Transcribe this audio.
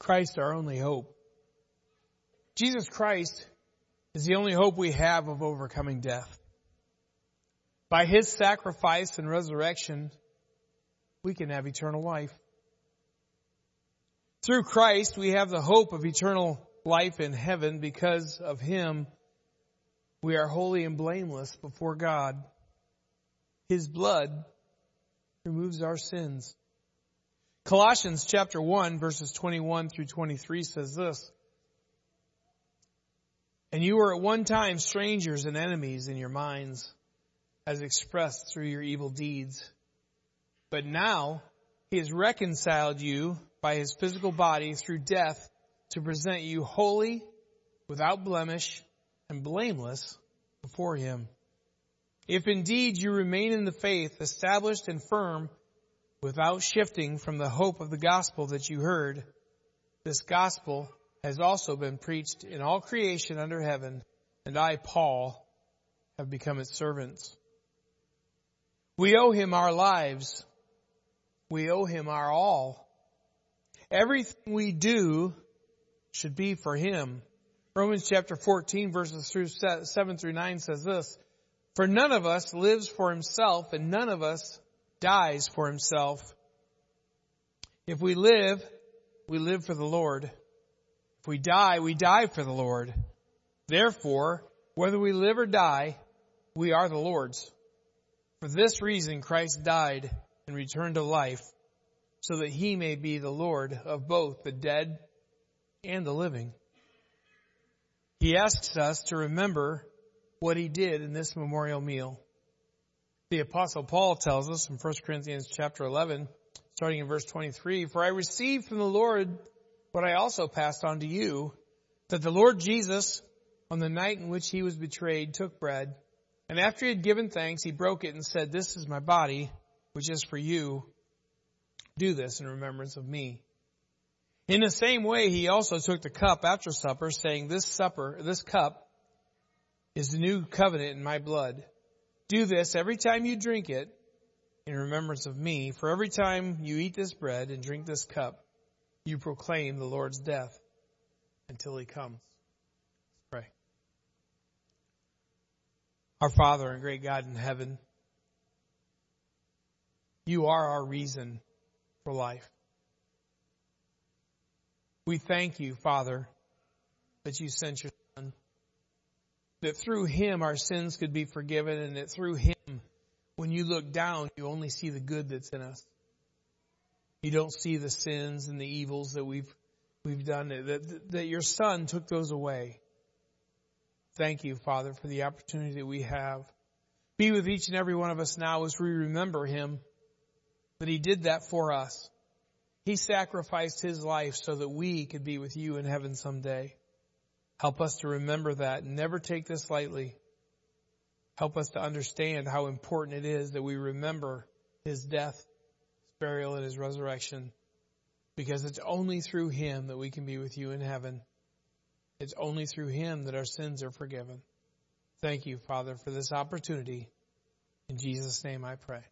Christ our only hope. Jesus Christ is the only hope we have of overcoming death. By His sacrifice and resurrection, we can have eternal life. Through Christ, we have the hope of eternal life in heaven. Because of Him, we are holy and blameless before God. His blood removes our sins. Colossians chapter 1, verses 21 through 23 says this, "And you were at one time strangers and enemies in your minds, as expressed through your evil deeds. But now He has reconciled you by His physical body through death to present you holy, without blemish, and blameless before Him. If indeed you remain in the faith, established and firm, without shifting from the hope of the gospel that you heard, this gospel has also been preached in all creation under heaven, and I, Paul, have become its servants. We owe Him our lives. We owe Him our all. Everything we do should be for Him. Romans chapter 14, verses 7 through 9 says this, "For none of us lives for himself, and none of us dies for himself. If we live, we live for the Lord. If we die for the Lord. Therefore, whether we live or die, we are the Lord's. For this reason Christ died and returned to life, so that He may be the Lord of both the dead and the living." He asks us to remember what He did in this memorial meal. The Apostle Paul tells us in 1 Corinthians chapter 11, starting in verse 23, "For I received from the Lord what I also passed on to you, that the Lord Jesus, on the night in which He was betrayed, took bread, and after He had given thanks, He broke it and said, 'This is my body, which is for you. Do this in remembrance of me.' In the same way, He also took the cup after supper, saying, 'This cup is the new covenant in my blood. Do this every time you drink it in remembrance of me. For every time you eat this bread and drink this cup, you proclaim the Lord's death until He comes.'" Let's pray. Our Father and great God in heaven, You are our reason for life. We thank You, Father, that You sent Your Son, that through Him our sins could be forgiven, and that through Him, when You look down, You only see the good that's in us. You don't see the sins and the evils that we've done, that Your Son took those away. Thank You, Father, for the opportunity that we have. Be with each and every one of us now as we remember Him, that He did that for us. He sacrificed His life so that we could be with You in heaven someday. Help us to remember that and never take this lightly. Help us to understand how important it is that we remember His death, His burial, and His resurrection. Because it's only through Him that we can be with You in heaven. It's only through Him that our sins are forgiven. Thank You, Father, for this opportunity. In Jesus' name I pray.